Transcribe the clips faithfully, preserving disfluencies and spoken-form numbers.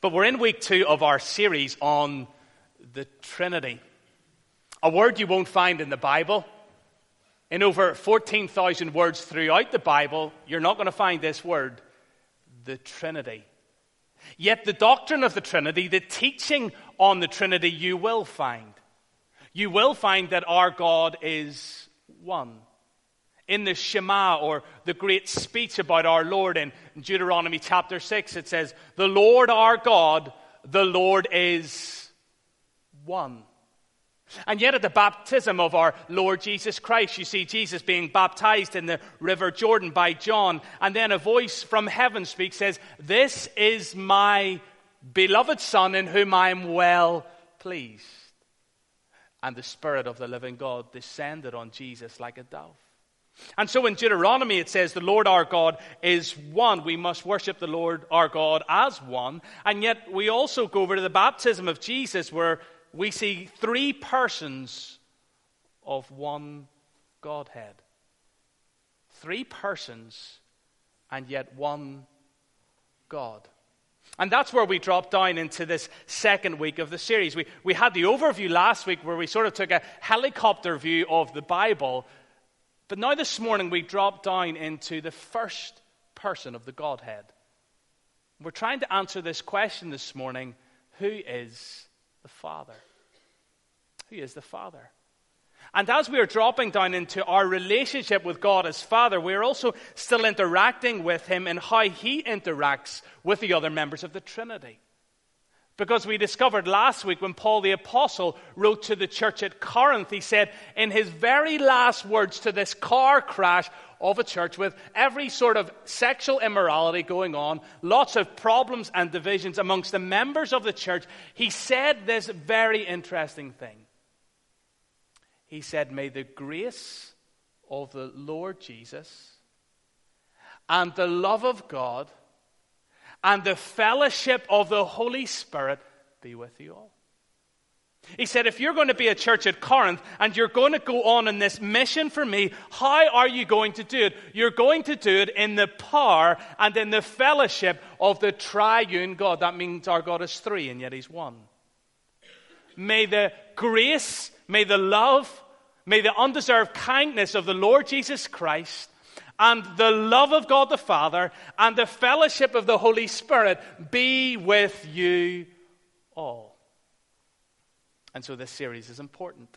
But we're in week two of our series on the Trinity. A word you won't find in the Bible. In over fourteen thousand words throughout the Bible, you're not going to find this word, the Trinity. Yet the doctrine of the Trinity, the teaching on the Trinity, you will find. You will find that our God is one. In the Shema, or the great speech about our Lord in Deuteronomy chapter six, it says, "The Lord our God, the Lord is one." And yet at the baptism of our Lord Jesus Christ, you see Jesus being baptized in the river Jordan by John, and then a voice from heaven speaks, says, "This is my beloved Son in whom I am well pleased." And the Spirit of the living God descended on Jesus like a dove. And so in Deuteronomy it says, the Lord our God is one. We must worship the Lord our God as one. And yet we also go over to the baptism of Jesus, where we see three persons of one Godhead. Three persons and yet one God. And that's where we drop down into this second week of the series. We, we had the overview last week where we sort of took a helicopter view of the Bible. But now this morning we drop down into the first person of the Godhead. We're trying to answer this question this morning: who is the Father? Who is the Father? And as we are dropping down into our relationship with God as Father, we are also still interacting with Him and how He interacts with the other members of the Trinity. Because we discovered last week when Paul the Apostle wrote to the church at Corinth, he said in his very last words to this car crash of a church with every sort of sexual immorality going on, lots of problems and divisions amongst the members of the church, he said this very interesting thing. He said, "May the grace of the Lord Jesus and the love of God and the fellowship of the Holy Spirit be with you all." He said, if you're going to be a church at Corinth and you're going to go on in this mission for me, how are you going to do it? You're going to do it in the power and in the fellowship of the triune God. That means our God is three and yet He's one. May the grace, may the love, may the undeserved kindness of the Lord Jesus Christ and the love of God the Father and the fellowship of the Holy Spirit be with you all. And so this series is important.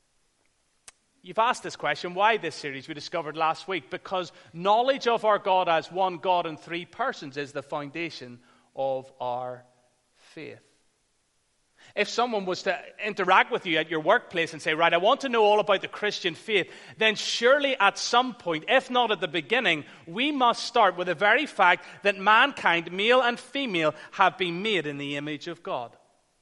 You've asked this question, why this series? We discovered last week, because knowledge of our God as one God in three persons is the foundation of our faith. If someone was to interact with you at your workplace and say, right, I want to know all about the Christian faith, then surely at some point, if not at the beginning, we must start with the very fact that mankind, male and female, have been made in the image of God.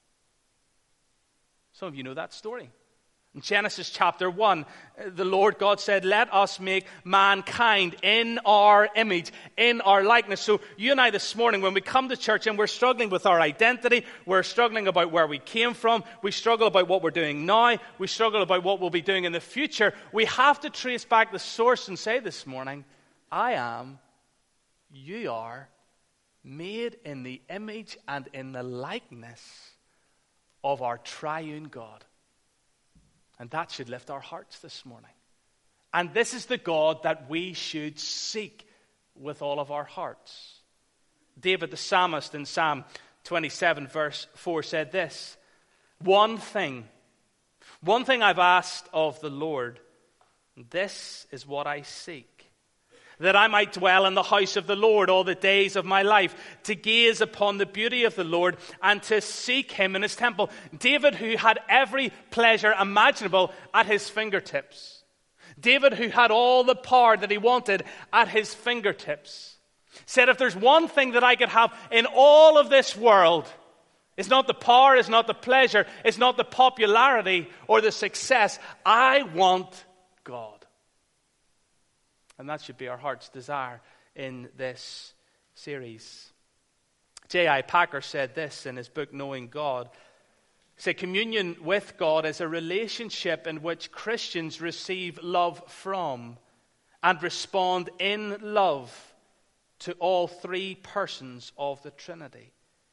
Some of you know that story. In Genesis chapter one, the Lord God said, let us make mankind in our image, in our likeness. So you and I this morning, when we come to church and we're struggling with our identity, we're struggling about where we came from, we struggle about what we're doing now, we struggle about what we'll be doing in the future, we have to trace back the source and say this morning, I am, you are, made in the image and in the likeness of our triune God. And that should lift our hearts this morning. And this is the God that we should seek with all of our hearts. David the psalmist in Psalm twenty-seven verse four said this, One thing, one thing I've asked of the Lord, this is what I seek, that I might dwell in the house of the Lord all the days of my life, to gaze upon the beauty of the Lord and to seek Him in His temple. David, who had every pleasure imaginable at his fingertips. David, who had all the power that he wanted at his fingertips, said, if there's one thing that I could have in all of this world, it's not the power, it's not the pleasure, it's not the popularity or the success. I want God. And that should be our heart's desire in this series. J I Packer said this in his book, Knowing God. He said, communion with God is a relationship in which Christians receive love from and respond in love to all three persons of the Trinity.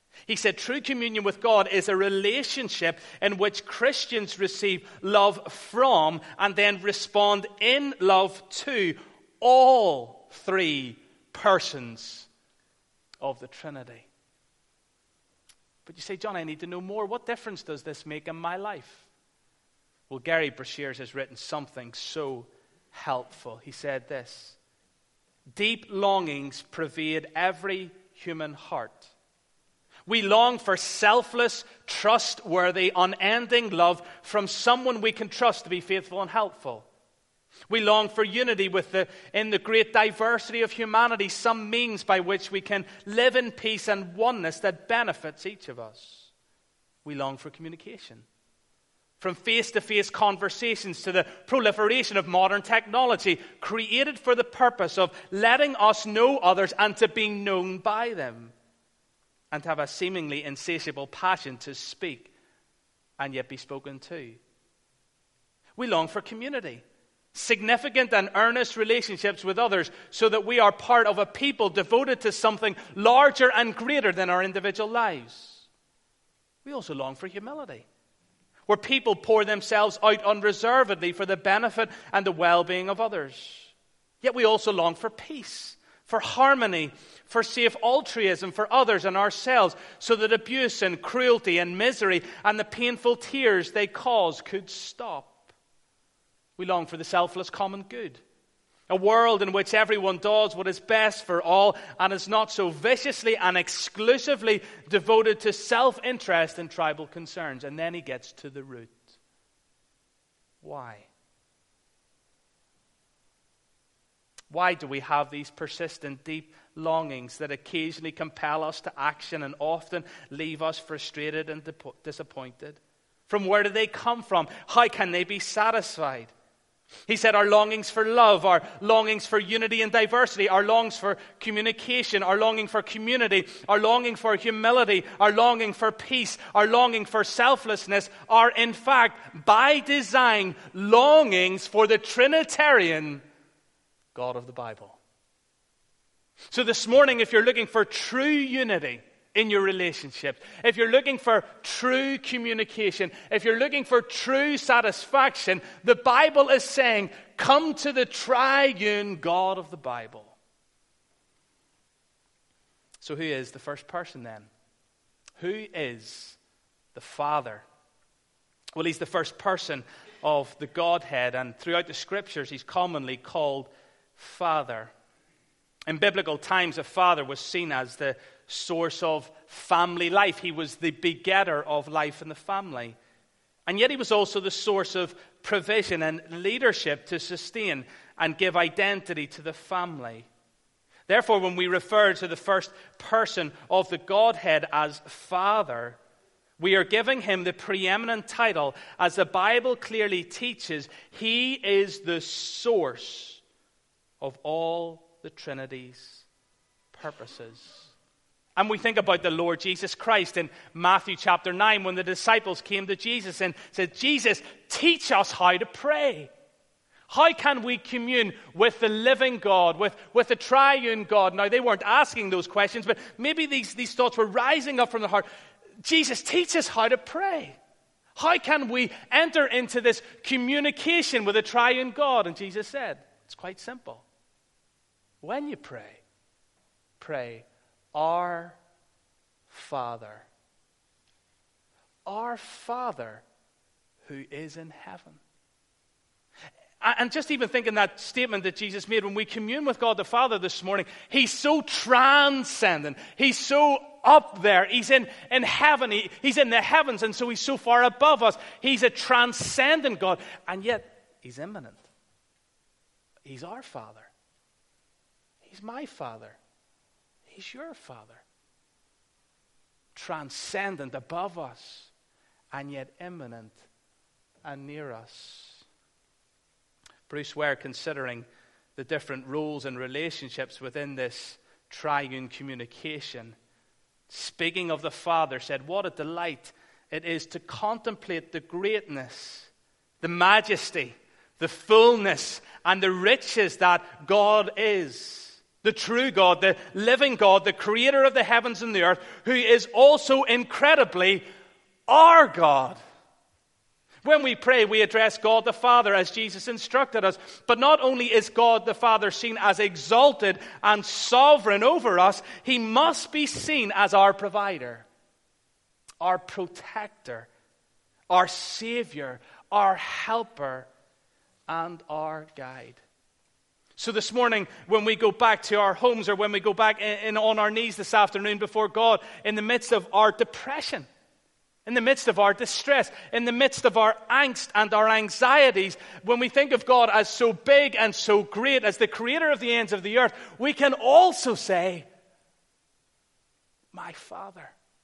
He said true communion with God is a relationship in which Christians receive love from and then respond in love to all three persons of the Trinity. But you say, John, I need to know more. What difference does this make in my life? Well, Gary Breshears has written something so helpful. He said this: deep longings pervade every human heart. We long for selfless, trustworthy, unending love from someone we can trust to be faithful and helpful. We long for unity with the, in the great diversity of humanity, some means by which we can live in peace and oneness that benefits each of us. We long for communication. From face-to-face conversations to the proliferation of modern technology, created for the purpose of letting us know others and to be known by them, and to have a seemingly insatiable passion to speak and yet be spoken to. We long for community, significant and earnest relationships with others, so that we are part of a people devoted to something larger and greater than our individual lives. We also long for humility, where people pour themselves out unreservedly for the benefit and the well-being of others. Yet we also long for peace, for harmony, for safe altruism for others and ourselves, so that abuse and cruelty and misery and the painful tears they cause could stop. We long for the selfless common good, a world in which everyone does what is best for all and is not so viciously and exclusively devoted to self-interest and tribal concerns. And then he gets to the root. Why? Why do we have these persistent, deep longings that occasionally compel us to action and often leave us frustrated and disappointed? From where do they come from? How can they be satisfied? He said our longings for love, our longings for unity and diversity, our longings for communication, our longing for community, our longing for humility, our longing for peace, our longing for selflessness are in fact, by design, longings for the Trinitarian God of the Bible. So this morning, if you're looking for true unity in your relationship, if you're looking for true communication, if you're looking for true satisfaction, the Bible is saying, come to the triune God of the Bible. So who is the first person then? Who is the Father? Well, he's the first person of the Godhead, and throughout the Scriptures, he's commonly called Father. In biblical times, a father was seen as the source of family life. He was the begetter of life in the family. And yet he was also the source of provision and leadership to sustain and give identity to the family. Therefore, when we refer to the first person of the Godhead as Father, we are giving him the preeminent title. As the Bible clearly teaches, he is the source of all the Trinity's purposes. And we think about the Lord Jesus Christ in Matthew chapter nine, when the disciples came to Jesus and said, Jesus, teach us how to pray. How can we commune with the living God, with, with the triune God? Now, they weren't asking those questions, but maybe these, these thoughts were rising up from the heart. Jesus, teach us how to pray. How can we enter into this communication with the triune God? And Jesus said, it's quite simple. When you pray, pray, Our Father. Our Father who is in heaven. And just even thinking that statement that Jesus made, when we commune with God the Father this morning, he's so transcendent. He's so up there. He's in, in heaven. He, he's in the heavens, and so he's so far above us. He's a transcendent God, and yet he's immanent. He's our Father. He's my Father. He's your Father. Transcendent, above us, and yet immanent and near us. Bruce Ware, considering the different roles and relationships within this triune communication, speaking of the Father, said, what a delight it is to contemplate the greatness, the majesty, the fullness, and the riches that God is. The true God, the living God, the creator of the heavens and the earth, who is also incredibly our God. When we pray, we address God the Father as Jesus instructed us. But not only is God the Father seen as exalted and sovereign over us, he must be seen as our provider, our protector, our Savior, our helper, and our guide. So this morning, when we go back to our homes, or when we go back in, in on our knees this afternoon before God, in the midst of our depression, in the midst of our distress, in the midst of our angst and our anxieties, when we think of God as so big and so great, as the creator of the ends of the earth, we can also say, my Father.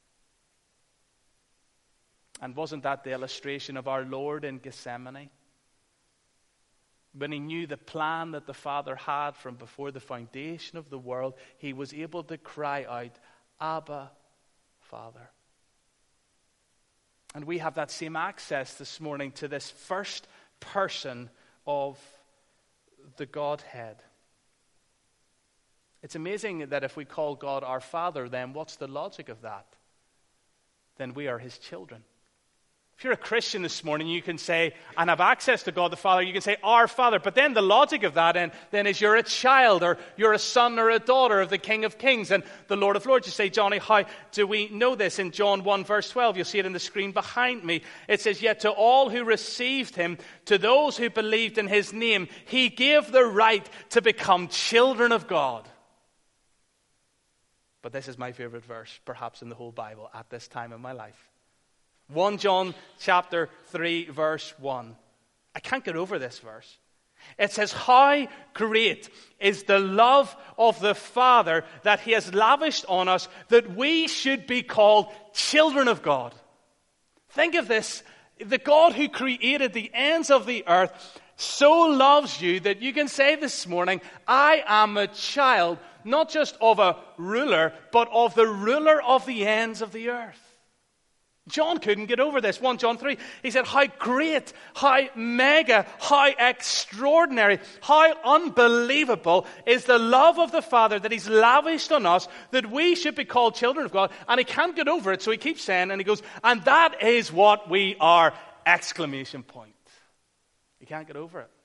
And wasn't that the illustration of our Lord in Gethsemane? When he knew the plan that the Father had from before the foundation of the world, he was able to cry out, Abba, Father. And we have that same access this morning to this first person of the Godhead. It's amazing that if we call God our Father, then what's the logic of that? Then we are his children. If you're a Christian this morning, you can say, and have access to God the Father, you can say, our Father. But then the logic of that then, then is you're a child, or you're a son or a daughter of the King of Kings and the Lord of Lords. You say, Johnny, how do we know this? In John one verse twelve, you'll see it on the screen behind me. It says, yet to all who received him, to those who believed in his name, he gave the right to become children of God. But this is my favorite verse, perhaps in the whole Bible at this time in my life. First John chapter three verse one. I can't get over this verse. It says, how great is the love of the Father that he has lavished on us, that we should be called children of God. Think of this. The God who created the ends of the earth so loves you that you can say this morning, I am a child, not just of a ruler, but of the ruler of the ends of the earth. John couldn't get over this. First John three, he said, how great, how mega, how extraordinary, how unbelievable is the love of the Father that he's lavished on us, that we should be called children of God. And he can't get over it, so he keeps saying, and he goes, and that is what we are, exclamation point. He can't get over it.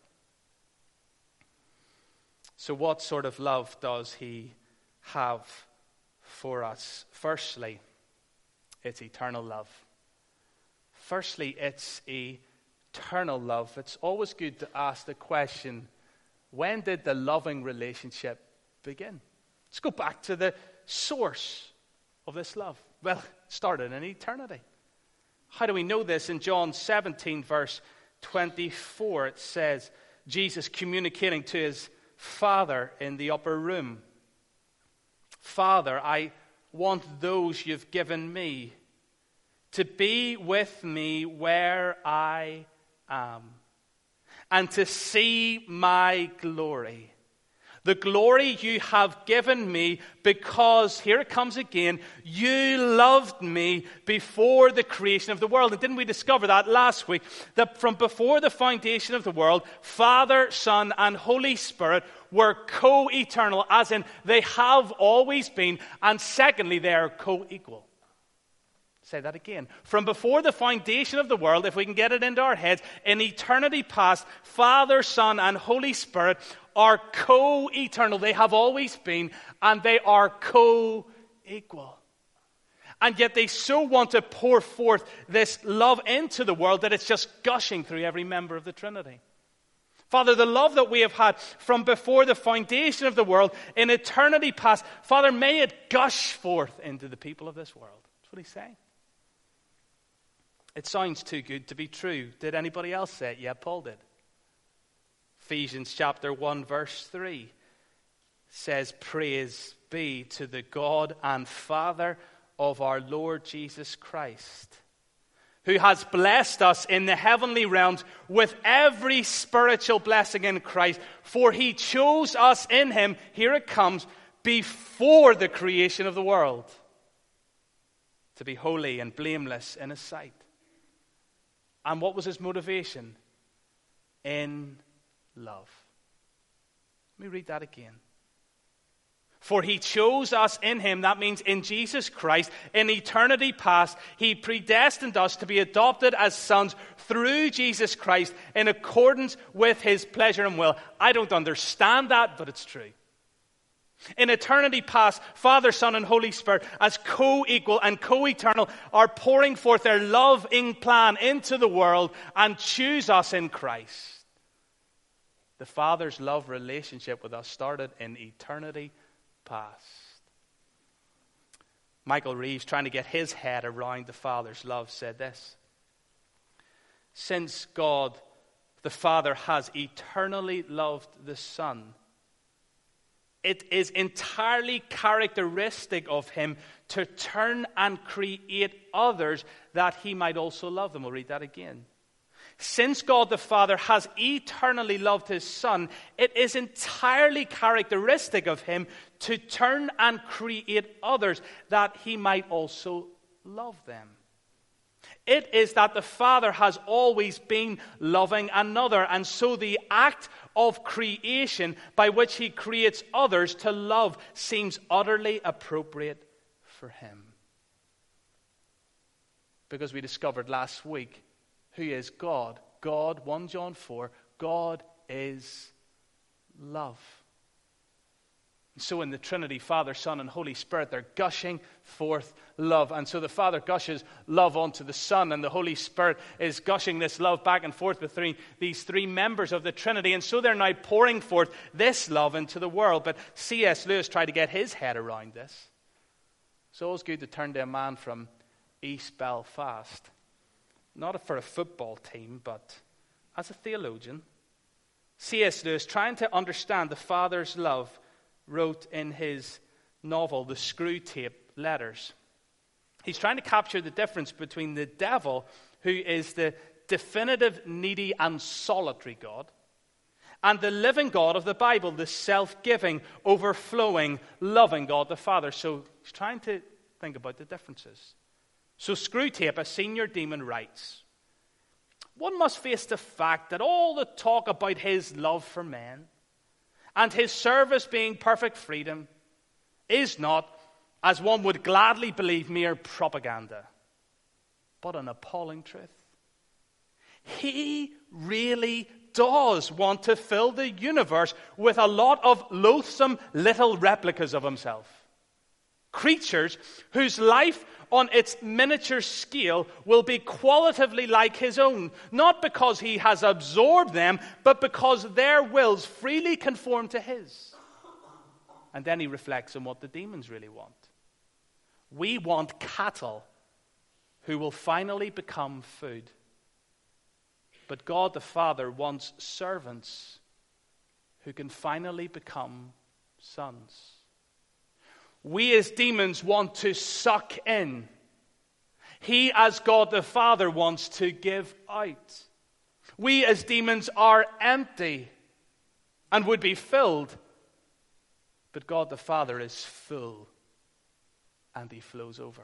So what sort of love does he have for us? Firstly, it's eternal love. Firstly, it's eternal love. It's always good to ask the question, when did the loving relationship begin? Let's go back to the source of this love. Well, it started in eternity. How do we know this? In John seventeen, verse twenty-four, it says, Jesus communicating to his Father in the upper room. Father, I want those you've given me to be with me where I am, and to see my glory. The glory you have given me because, here it comes again, you loved me before the creation of the world. And didn't we discover that last week? That from before the foundation of the world, Father, Son, and Holy Spirit were co-eternal, as in they have always been, and secondly, they are co-equal. Say that again. From before the foundation of the world, if we can get it into our heads, in eternity past, Father, Son, and Holy Spirit are co-eternal. They have always been, and they are co-equal. And yet they so want to pour forth this love into the world that it's just gushing through every member of the Trinity. Father, the love that we have had from before the foundation of the world, in eternity past, Father, may it gush forth into the people of this world. That's what he's saying. It sounds too good to be true. Did anybody else say it? Yeah, Paul did. Ephesians chapter one verse three says, praise be to the God and Father of our Lord Jesus Christ, who has blessed us in the heavenly realms with every spiritual blessing in Christ. For he chose us in him, here it comes, before the creation of the world, to be holy and blameless in his sight. And what was his motivation? In love. Let me read that again. For he chose us in him, that means in Jesus Christ, in eternity past. He predestined us to be adopted as sons through Jesus Christ in accordance with his pleasure and will. I don't understand that, but it's true. In eternity past, Father, Son, and Holy Spirit, as co-equal and co-eternal, are pouring forth their loving plan into the world and choose us in Christ. The Father's love relationship with us started in eternity past. Michael Reeves, trying to get his head around the Father's love, said this: since God, the Father, has eternally loved the Son, it is entirely characteristic of him to turn and create others that he might also love them. We'll read that again. Since God the Father has eternally loved his Son, it is entirely characteristic of him to turn and create others that he might also love them. It is that the Father has always been loving another, and so the act of creation by which he creates others to love seems utterly appropriate for him. Because we discovered last week who is God. God, First John four, God is love. So in the Trinity, Father, Son, and Holy Spirit, they're gushing forth love. And so the Father gushes love onto the Son, and the Holy Spirit is gushing this love back and forth between these three members of the Trinity. And so they're now pouring forth this love into the world. But C S Lewis tried to get his head around this. It's always good to turn to a man from East Belfast. Not for a football team, but as a theologian. C S Lewis, trying to understand the Father's love, wrote in his novel, The Screwtape Letters. He's trying to capture the difference between the devil, who is the definitive, needy, and solitary God, and the living God of the Bible, the self-giving, overflowing, loving God the Father. So he's trying to think about the differences. So Screwtape, a senior demon, writes, one must face the fact that all the talk about his love for men and his service being perfect freedom is not, as one would gladly believe, mere propaganda, but an appalling truth. He really does want to fill the universe with a lot of loathsome little replicas of himself. Creatures whose life on its miniature scale will be qualitatively like his own, not because he has absorbed them, but because their wills freely conform to his. And then he reflects on what the demons really want. We want cattle who will finally become food. But God the Father wants servants who can finally become sons. We as demons want to suck in. He as God the Father wants to give out. We as demons are empty and would be filled. But God the Father is full and he flows over.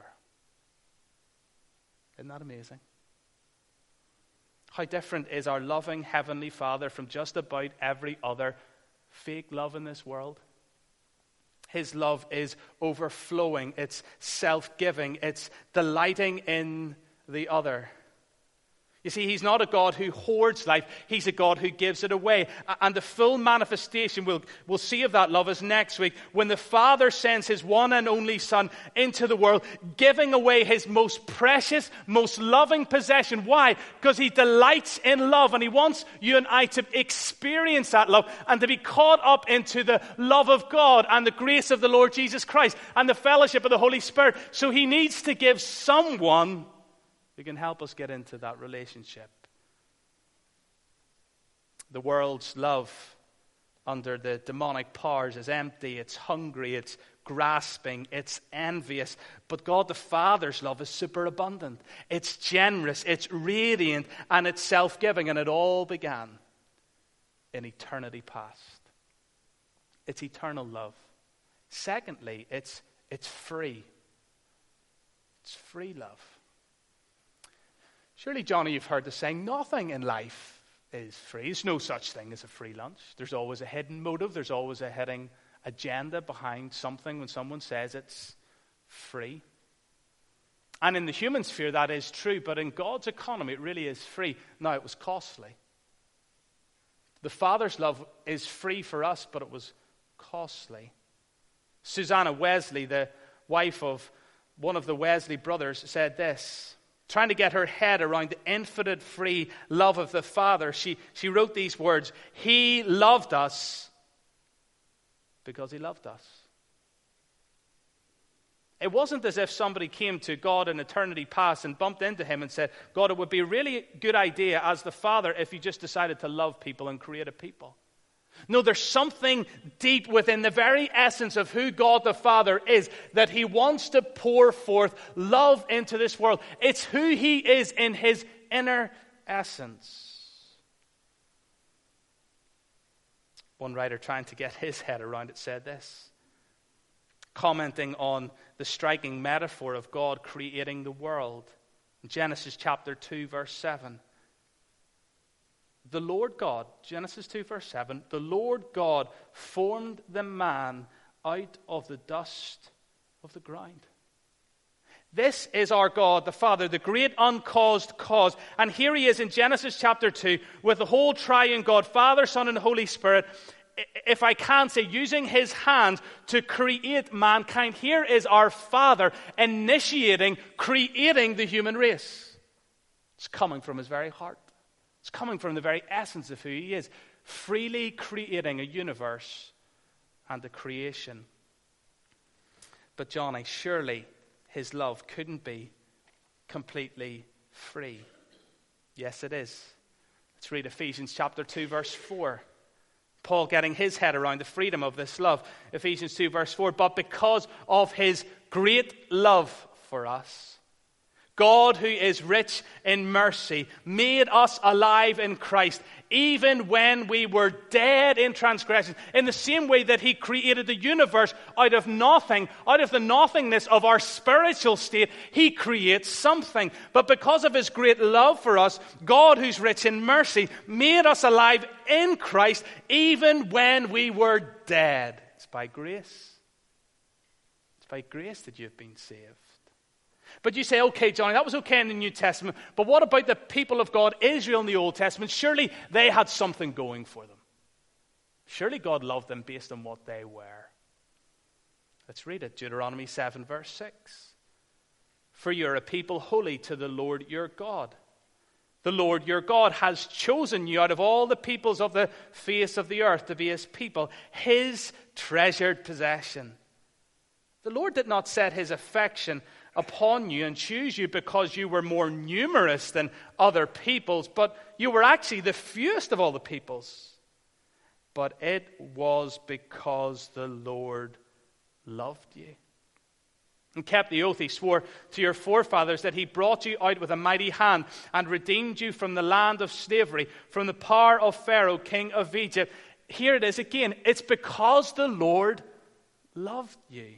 Isn't that amazing? How different is our loving Heavenly Father from just about every other fake love in this world? His love is overflowing, it's self-giving, it's delighting in the other. You see, he's not a God who hoards life, he's a God who gives it away. And the full manifestation we'll, we'll see of that love is next week, when the Father sends his one and only Son into the world, giving away his most precious, most loving possession. Why? Because he delights in love, and he wants you and I to experience that love and to be caught up into the love of God and the grace of the Lord Jesus Christ and the fellowship of the Holy Spirit. So he needs to give someone who can help us get into that relationship. The world's love under the demonic powers is empty, it's hungry, it's grasping, it's envious. But God the Father's love is superabundant. It's generous, it's radiant, and it's self-giving. And it all began in eternity past. It's eternal love. Secondly, it's, it's free. It's free love. Surely, Johnny, you've heard the saying, nothing in life is free. There's no such thing as a free lunch. There's always a hidden motive. There's always a hidden, agenda behind something when someone says it's free. And in the human sphere, that is true, but in God's economy, it really is free. Now, it was costly. The Father's love is free for us, but it was costly. Susanna Wesley, the wife of one of the Wesley brothers, said this, trying to get her head around the infinite free love of the Father. She, she wrote these words, "He loved us because he loved us." It wasn't as if somebody came to God in eternity past and bumped into him and said, "God, it would be a really good idea as the Father if you just decided to love people and create a people." No, there's something deep within the very essence of who God the Father is, that he wants to pour forth love into this world. It's who he is in his inner essence. One writer trying to get his head around it said this, commenting on the striking metaphor of God creating the world. In Genesis chapter two, verse seven. The Lord God, Genesis two, verse seven, the Lord God formed the man out of the dust of the ground. This is our God, the Father, the great uncaused cause. And here he is in Genesis chapter two with the whole triune God, Father, Son, and Holy Spirit, if I can say, using his hand to create mankind. Here is our Father initiating, creating the human race. It's coming from his very heart. It's coming from the very essence of who he is, freely creating a universe and a creation. But Johnny, surely his love couldn't be completely free. Yes, it is. Let's read Ephesians chapter two, verse four. Paul getting his head around the freedom of this love. Ephesians two, verse four. But because of his great love for us, God, who is rich in mercy, made us alive in Christ, even when we were dead in transgression. In the same way that he created the universe out of nothing, out of the nothingness of our spiritual state, he creates something. But because of his great love for us, God, who's rich in mercy, made us alive in Christ, even when we were dead. It's by grace. It's by grace that you've been saved. But you say, okay, Johnny, that was okay in the New Testament, but what about the people of God, Israel in the Old Testament? Surely they had something going for them. Surely God loved them based on what they were. Let's read it, Deuteronomy seven, verse six. For you're a people holy to the Lord your God. The Lord your God has chosen you out of all the peoples of the face of the earth to be his people, his treasured possession. The Lord did not set his affection upon you and choose you because you were more numerous than other peoples, but you were actually the fewest of all the peoples. But it was because the Lord loved you and kept the oath he swore to your forefathers, that he brought you out with a mighty hand and redeemed you from the land of slavery, from the power of Pharaoh, king of Egypt. Here it is again. It's because the Lord loved you.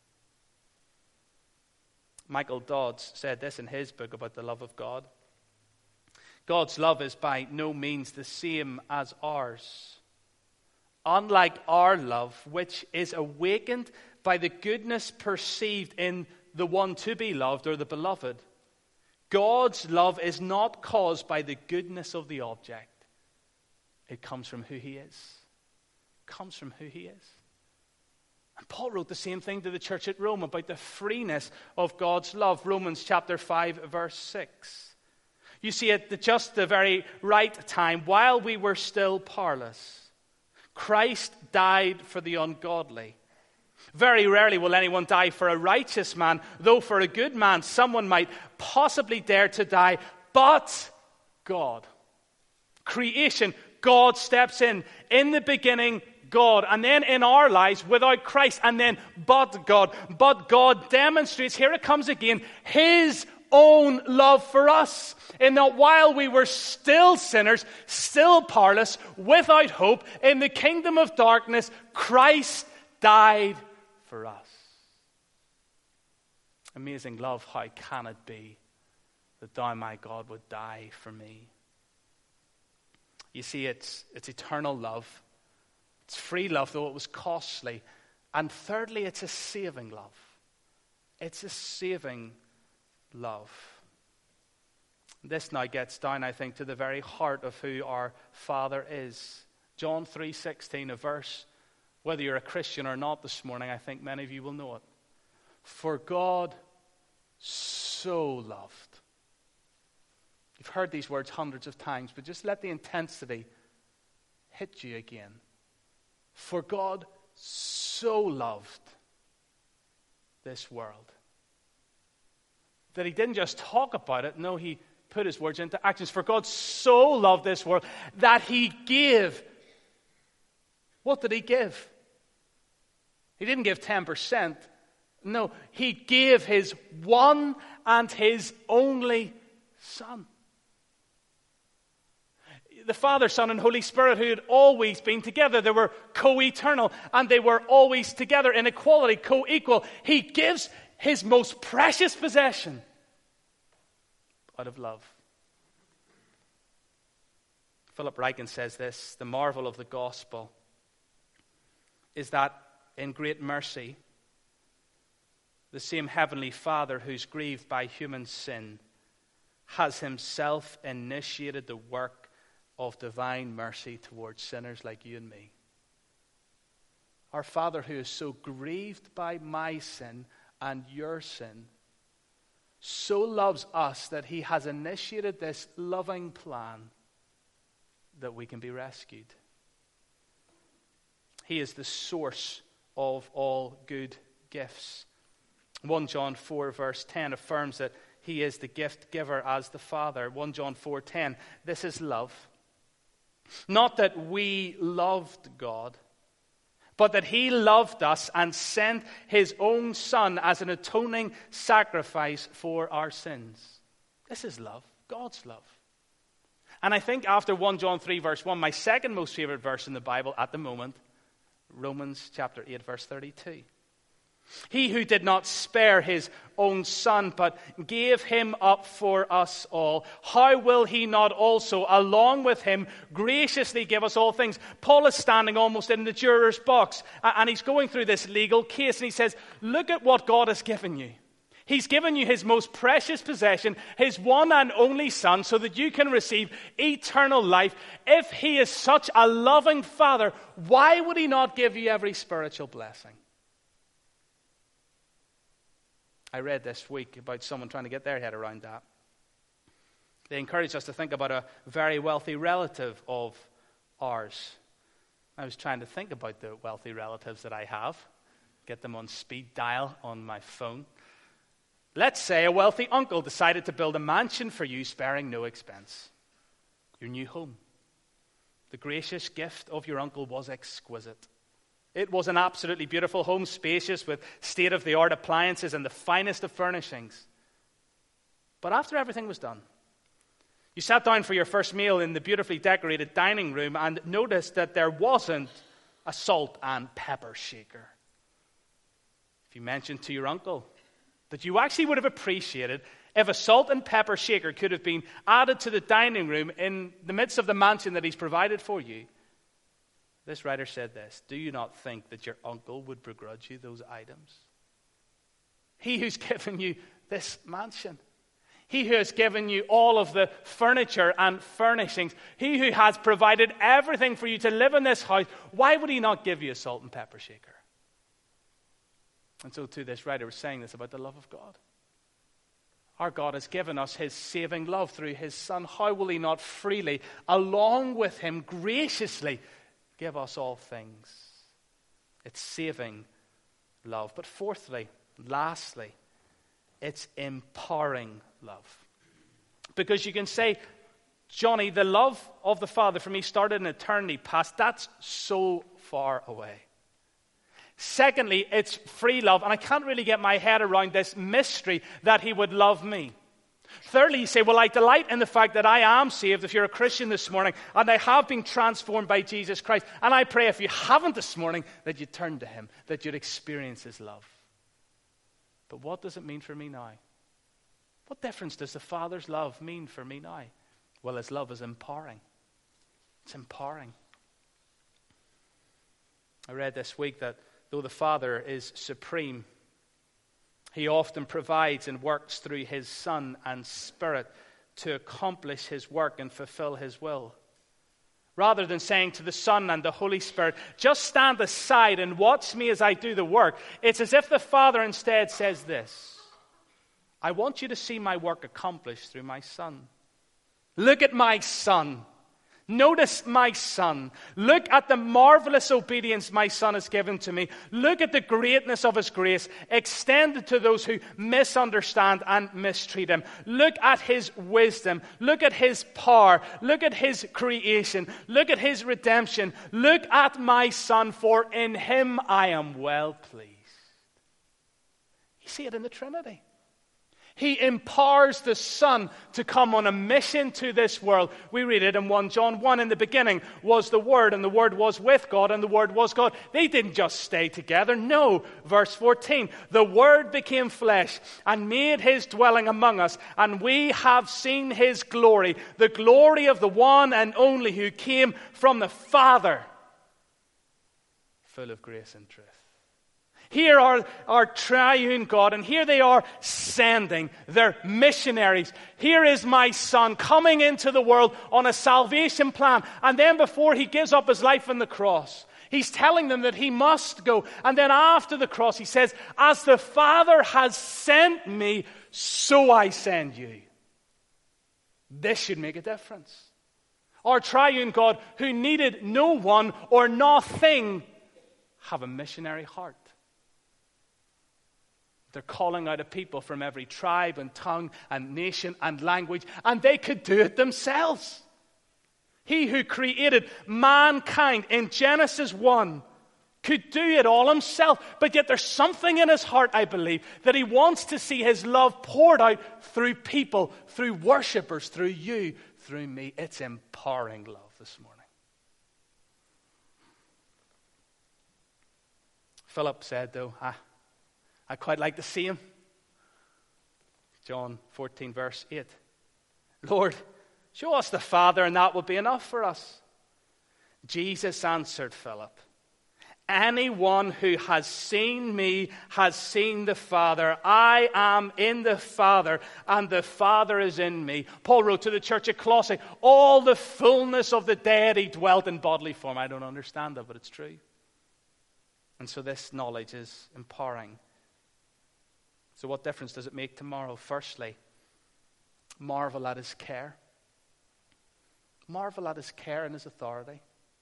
Michael Dodds said this in his book about the love of God. God's love is by no means the same as ours. Unlike our love, which is awakened by the goodness perceived in the one to be loved or the beloved, God's love is not caused by the goodness of the object. It comes from who he is. It comes from who he is. And Paul wrote the same thing to the church at Rome about the freeness of God's love. Romans chapter five, verse six. You see, at the, just the very right time, while we were still powerless, Christ died for the ungodly. Very rarely will anyone die for a righteous man, though for a good man someone might possibly dare to die. But God, creation, God steps in. In the beginning, God, and then in our lives without Christ, and then but God. But God demonstrates, here it comes again, his own love for us, in that while we were still sinners, still powerless, without hope, in the kingdom of darkness, Christ died for us. Amazing love, how can it be that thou, my God, would die for me? You see, it's, it's eternal love It's free love, though it was costly. And thirdly, it's a saving love. It's a saving love. This now gets down, I think, to the very heart of who our Father is. John three sixteen, a verse, whether you're a Christian or not this morning, I think many of you will know it. For God so loved. You've heard these words hundreds of times, but just let the intensity hit you again. For God so loved this world that he didn't just talk about it, no, he put his words into actions. For God so loved this world that he gave. What did he give? He didn't give ten percent. No, he gave his one and his only Son. The Father, Son, and Holy Spirit, who had always been together. They were co-eternal, and they were always together in equality, co-equal. He gives his most precious possession out of love. Philip Ryken says this: the marvel of the gospel is that in great mercy, the same heavenly Father who's grieved by human sin has himself initiated the work of divine mercy towards sinners like you and me. Our Father, who is so grieved by my sin and your sin, so loves us that he has initiated this loving plan that we can be rescued. He is the source of all good gifts. First John four verse ten affirms that he is the gift giver as the Father. First John four ten, this is love. Not that we loved God, but that he loved us and sent his own Son as an atoning sacrifice for our sins. This is love, God's love. And I think after First John three verse one, my second most favorite verse in the Bible at the moment, Romans chapter eight verse thirty-two. He who did not spare his own Son, but gave him up for us all, how will he not also, along with him, graciously give us all things? Paul is standing almost in the juror's box, and he's going through this legal case, and he says, look at what God has given you. He's given you his most precious possession, his one and only Son, so that you can receive eternal life. If he is such a loving Father, why would he not give you every spiritual blessing? I read this week about someone trying to get their head around that. They encouraged us to think about a very wealthy relative of ours. I was trying to think about the wealthy relatives that I have, get them on speed dial on my phone. Let's say a wealthy uncle decided to build a mansion for you, sparing no expense. Your new home. The gracious gift of your uncle was exquisite. It was an absolutely beautiful home, spacious with state-of-the-art appliances and the finest of furnishings. But after everything was done, you sat down for your first meal in the beautifully decorated dining room and noticed that there wasn't a salt and pepper shaker. If you mentioned to your uncle that you actually would have appreciated if a salt and pepper shaker could have been added to the dining room in the midst of the mansion that he's provided for you, this writer said this: do you not think that your uncle would begrudge you those items? He who's given you this mansion, he who has given you all of the furniture and furnishings, he who has provided everything for you to live in this house, why would he not give you a salt and pepper shaker? And so too, this writer was saying this about the love of God. Our God has given us his saving love through his Son. How will he not freely, along with him, graciously give us all things? It's saving love. But fourthly, lastly, it's empowering love. Because you can say, Johnny, the love of the Father for me started in eternity past. That's so far away. Secondly, it's free love. And I can't really get my head around this mystery that he would love me. Thirdly, you say, well, I delight in the fact that I am saved if you're a Christian this morning, and I have been transformed by Jesus Christ. And I pray if you haven't this morning, that you'd turn to him, that you'd experience his love. But what does it mean for me now? What difference does the Father's love mean for me now? Well, his love is empowering. It's empowering. I read this week that though the Father is supreme, he often provides and works through his Son and Spirit to accomplish his work and fulfill his will. Rather than saying to the Son and the Holy Spirit, just stand aside and watch me as I do the work, it's as if the Father instead says this: I want you to see my work accomplished through my Son. Look at my Son. Notice my Son. Look at the marvelous obedience my Son has given to me. Look at the greatness of his grace extended to those who misunderstand and mistreat him. Look at his wisdom. Look at his power. Look at his creation. Look at his redemption. Look at my Son, for in him I am well pleased. You see it in the Trinity. He empowers the Son to come on a mission to this world. We read it in First John one. In the beginning was the Word, and the Word was with God, and the Word was God. They didn't just stay together. No. Verse fourteen. The Word became flesh and made his dwelling among us, and we have seen his glory, the glory of the one and only who came from the Father, full of grace and truth. Here are our triune God, and here they are sending their missionaries. Here is my Son coming into the world on a salvation plan. And then before he gives up his life on the cross, he's telling them that he must go. And then after the cross, he says, as the Father has sent me, so I send you. This should make a difference. Our triune God, who needed no one or nothing, have a missionary heart. They're calling out a people from every tribe and tongue and nation and language, and they could do it themselves. He who created mankind in Genesis one could do it all himself, but yet there's something in his heart, I believe, that he wants to see his love poured out through people, through worshipers, through you, through me. It's empowering love this morning. Philip said, though, ah, I'd quite like to see him. John fourteen, verse eight. Lord, show us the Father, and that will be enough for us. Jesus answered Philip, anyone who has seen me has seen the Father. I am in the Father, and the Father is in me. Paul wrote to the church at Colossae, all the fullness of the deity dwelt in bodily form. I don't understand that, but it's true. And so this knowledge is empowering. So what difference does it make tomorrow? Firstly, marvel at his care. Marvel at his care and his authority.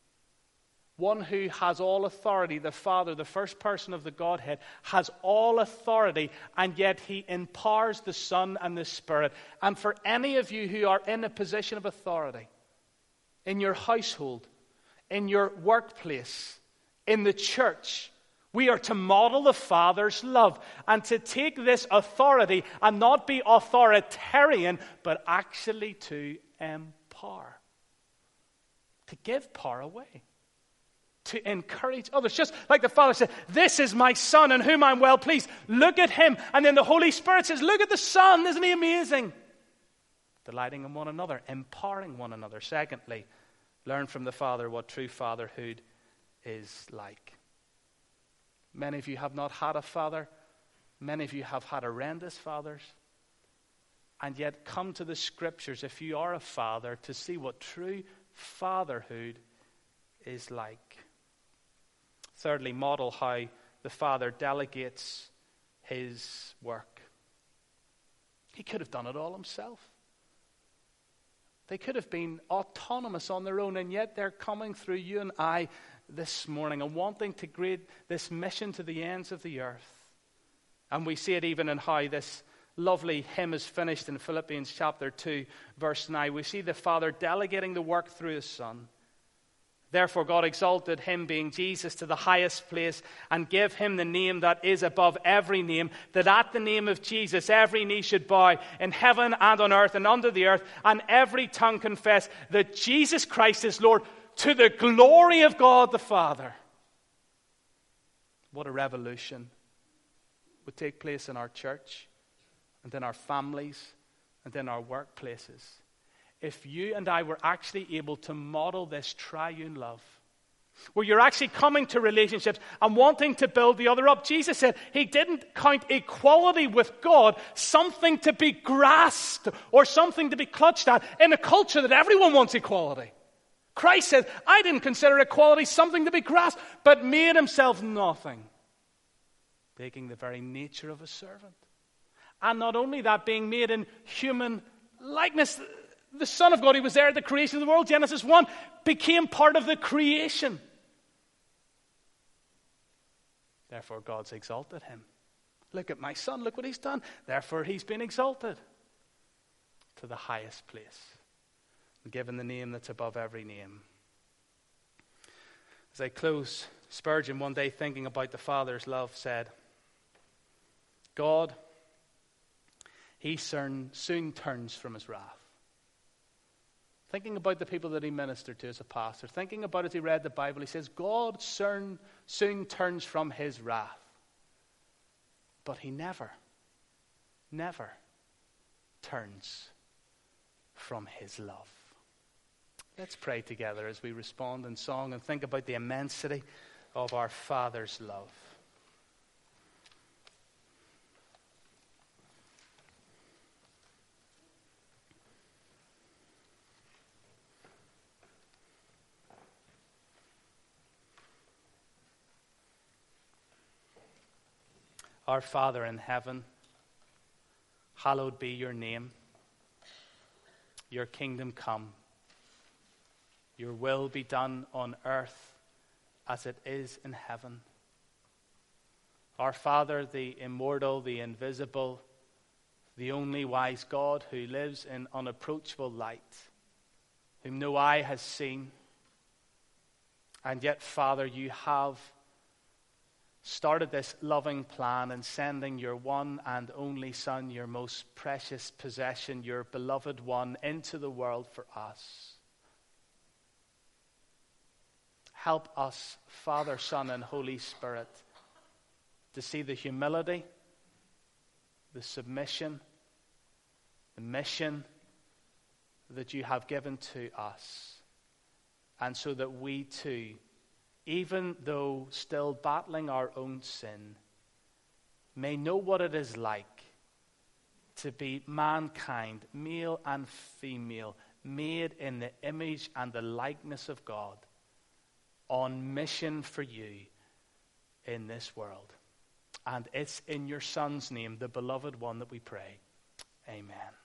One who has all authority, the Father, the first person of the Godhead, has all authority, and yet he empowers the Son and the Spirit. And for any of you who are in a position of authority, in your household, in your workplace, in the church, we are to model the Father's love and to take this authority and not be authoritarian, but actually to empower. To give power away. To encourage others. Just like the Father said, this is my Son in whom I'm well pleased. Look at him. And then the Holy Spirit says, look at the Son. Isn't he amazing? Delighting in one another. Empowering one another. Secondly, learn from the Father what true fatherhood is like. Many of you have not had a father. Many of you have had horrendous fathers. And yet come to the Scriptures, if you are a father, to see what true fatherhood is like. Thirdly, model how the Father delegates his work. He could have done it all himself. They could have been autonomous on their own, and yet they're coming through you and I this morning and wanting to grade this mission to the ends of the earth. And we see it even in how this lovely hymn is finished in Philippians chapter two, verse nine. We see the Father delegating the work through his Son. Therefore God exalted him, being Jesus, to the highest place and gave him the name that is above every name, that at the name of Jesus every knee should bow in heaven and on earth and under the earth, and every tongue confess that Jesus Christ is Lord, to the glory of God the Father. What a revolution would take place in our church and in our families and in our workplaces if you and I were actually able to model this triune love where you're actually coming to relationships and wanting to build the other up. Jesus said he didn't count equality with God something to be grasped or something to be clutched at in a culture that everyone wants equality. Christ said, I didn't consider equality something to be grasped, but made himself nothing, taking the very nature of a servant. And not only that, being made in human likeness, the Son of God, he was there at the creation of the world, Genesis one, became part of the creation. Therefore, God's exalted him. Look at my son, look what he's done. Therefore, he's been exalted to the highest place, given the name that's above every name. As I close, Spurgeon, one day thinking about the Father's love, said, God, he soon, soon turns from his wrath. Thinking about the people that he ministered to as a pastor, thinking about as he read the Bible, he says, God soon, soon turns from his wrath. But he never, never turns from his love. Let's pray together as we respond in song and think about the immensity of our Father's love. Our Father in heaven, hallowed be your name. Your kingdom come. Your will be done on earth as it is in heaven. Our Father, the immortal, the invisible, the only wise God who lives in unapproachable light, whom no eye has seen. And yet, Father, you have started this loving plan in sending your one and only Son, your most precious possession, your beloved one, into the world for us. Help us, Father, Son, and Holy Spirit, to see the humility, the submission, the mission that you have given to us, and so that we too, even though still battling our own sin, may know what it is like to be mankind, male and female, made in the image and the likeness of God, on mission for you in this world. And it's in your Son's name, the beloved one, that we pray. Amen.